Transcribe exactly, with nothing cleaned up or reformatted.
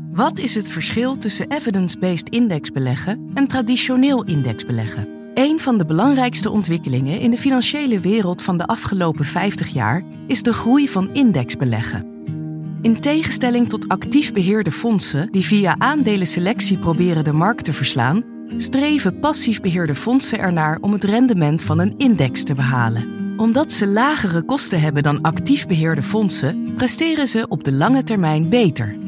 Wat is het verschil tussen evidence-based index beleggen en traditioneel indexbeleggen? Een van de belangrijkste ontwikkelingen in de financiële wereld van de afgelopen vijftig jaar is de groei van indexbeleggen. In tegenstelling tot actief beheerde fondsen die via aandelenselectie proberen de markt te verslaan, streven passief beheerde fondsen ernaar om het rendement van een index te behalen. Omdat ze lagere kosten hebben dan actief beheerde fondsen, presteren ze op de lange termijn beter.